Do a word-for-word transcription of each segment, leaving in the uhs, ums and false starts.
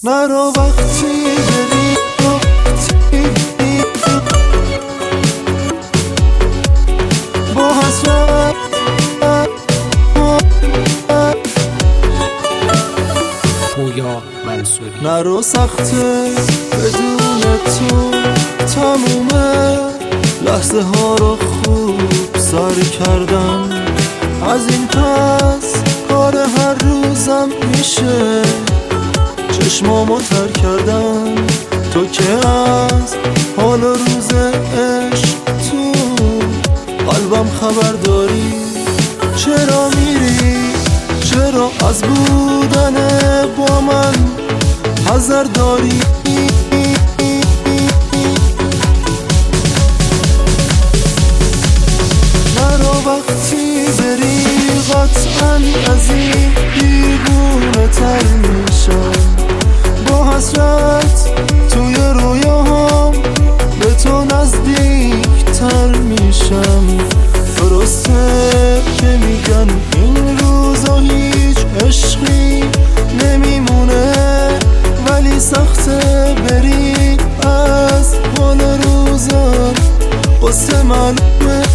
نرو وقتی بری با حسرت پویا منصوری. نرو سخته بدون تو تمومه لحظه ها رو خوب سر کردم. از این پس کار هر روزم میشه چشمامو تر کردم. تو که از حال و روز عشق تو قلبم خبر داری. چرا میری؟ چرا از بودن با من حذر داری؟ نرو وقتی بری قطعا از این دیوونه تر میشم. با حسرت توی رویاهام به تو نزدیک تر میشم. درسته که میگن این روزا هیچ عشقی نمیمونه، ولی سخته بری از حال روزم قصه معلومه.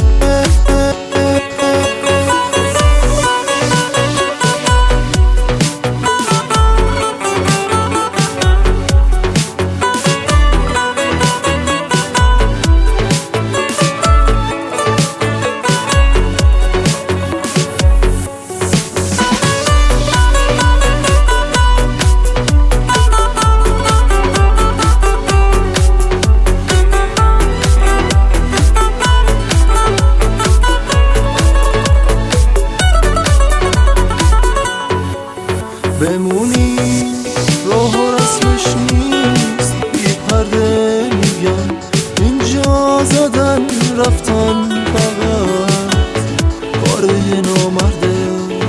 بمونی راه و رسمش نیست، بی پرده میگم اینجا زدن رفتن فقط کاره نامرده.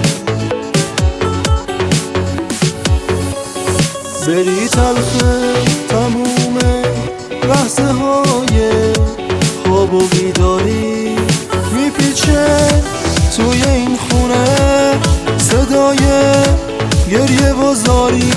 بری تلخه تموم لحظه های خواب و بیداری میپیچه توی این خونه صدای گریه و زاری.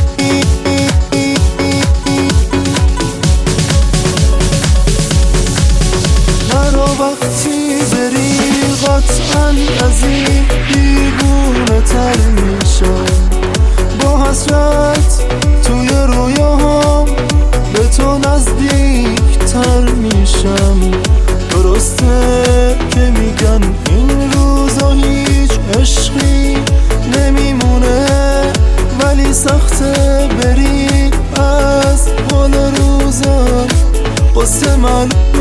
نرو وقتی بری قطعا از این دیوونه تر میشم. با حسرت توی رویاهام به تو نزدیک تر میشم. درسته که میگن این روزا هیچ عشقی نمیمونه، ولی سخته بری از حال روزم قصه معلوم.